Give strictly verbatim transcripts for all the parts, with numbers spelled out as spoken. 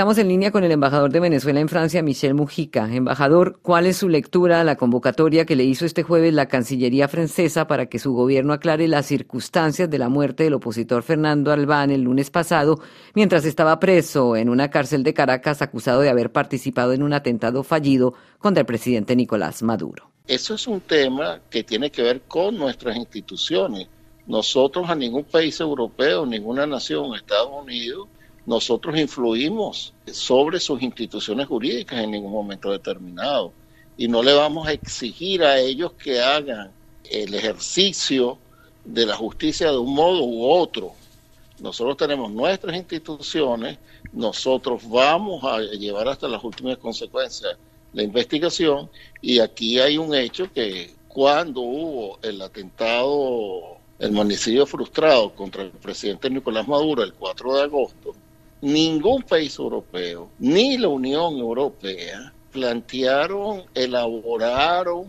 Estamos en línea con el embajador de Venezuela en Francia, Michel Mujica. Embajador, ¿cuál es su lectura a la convocatoria que le hizo este jueves la Cancillería francesa para que su gobierno aclare las circunstancias de la muerte del opositor Fernando Albán el lunes pasado, mientras estaba preso en una cárcel de Caracas acusado de haber participado en un atentado fallido contra el presidente Nicolás Maduro? Eso es un tema que tiene que ver con nuestras instituciones. Nosotros a ningún país europeo, ninguna nación, Estados Unidos, nosotros influimos sobre sus instituciones jurídicas en ningún momento determinado y no le vamos a exigir a ellos que hagan el ejercicio de la justicia de un modo u otro. Nosotros tenemos nuestras instituciones, nosotros vamos a llevar hasta las últimas consecuencias la investigación y aquí hay un hecho que cuando hubo el atentado, el magnicidio frustrado contra el presidente Nicolás Maduro el cuatro de agosto, ningún país europeo, ni la Unión Europea, plantearon, elaboraron,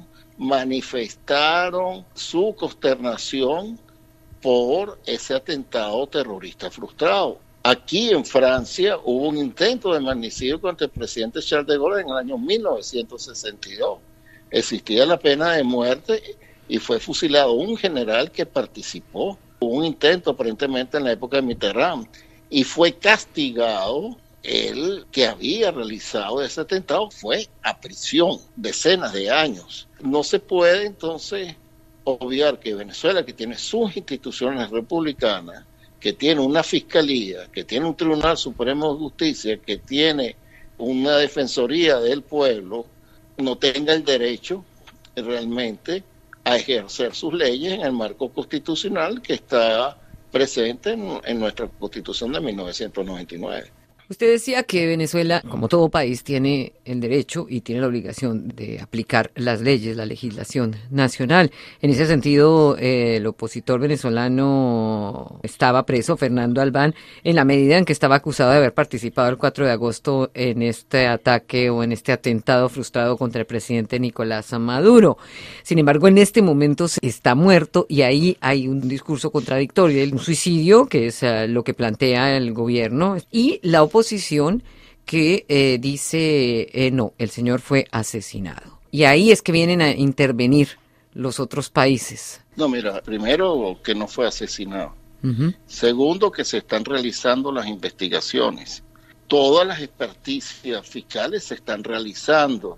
manifestaron su consternación por ese atentado terrorista frustrado. Aquí en Francia hubo un intento de magnicidio contra el presidente Charles de Gaulle en el año mil novecientos sesenta y dos. Existía la pena de muerte y fue fusilado un general que participó. Hubo un intento aparentemente en la época de Mitterrand. Y fue castigado el que había realizado ese atentado, fue a prisión, decenas de años. No se puede entonces obviar que Venezuela, que tiene sus instituciones republicanas, que tiene una fiscalía, que tiene un Tribunal Supremo de Justicia, que tiene una defensoría del pueblo, no tenga el derecho realmente a ejercer sus leyes en el marco constitucional que está presente en, en nuestra Constitución de mil novecientos noventa y nueve. Usted decía que Venezuela, como todo país, tiene el derecho y tiene la obligación de aplicar las leyes, la legislación nacional. En ese sentido, eh, el opositor venezolano estaba preso, Fernando Albán, en la medida en que estaba acusado de haber participado el cuatro de agosto en este ataque o en este atentado frustrado contra el presidente Nicolás Maduro. Sin embargo, en este momento está muerto y ahí hay un discurso contradictorio, un suicidio, que es uh, lo que plantea el gobierno, y la oposición Posición que eh, dice eh, no, el señor fue asesinado. Y ahí es que vienen a intervenir los otros países. No, mira, primero que no fue asesinado. Uh-huh. Segundo, que se están realizando las investigaciones. Todas las experticias fiscales se están realizando.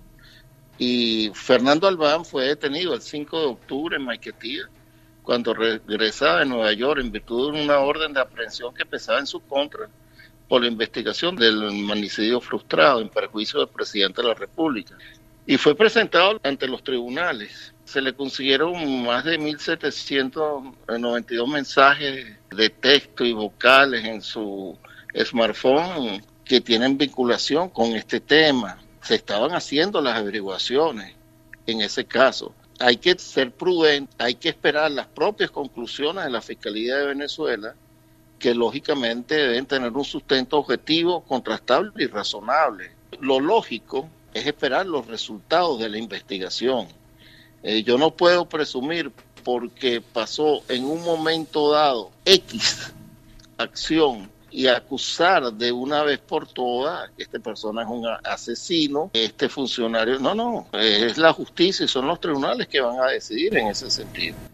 Y Fernando Albán fue detenido el cinco de octubre en Maiquetía, cuando regresaba de Nueva York en virtud de una orden de aprehensión que pesaba en su contra por la investigación del magnicidio frustrado en perjuicio del presidente de la República. Y fue presentado ante los tribunales. Se le consiguieron más de mil setecientos noventa y dos mensajes de texto y vocales en su smartphone que tienen vinculación con este tema. Se estaban haciendo las averiguaciones en ese caso. Hay que ser prudente, hay que esperar las propias conclusiones de la Fiscalía de Venezuela, que lógicamente deben tener un sustento objetivo, contrastable y razonable. Lo lógico es esperar los resultados de la investigación. Eh, yo no puedo presumir porque pasó en un momento dado X acción y acusar de una vez por todas que este persona es un asesino, este funcionario. No, no, es la justicia y son los tribunales que van a decidir en ese sentido.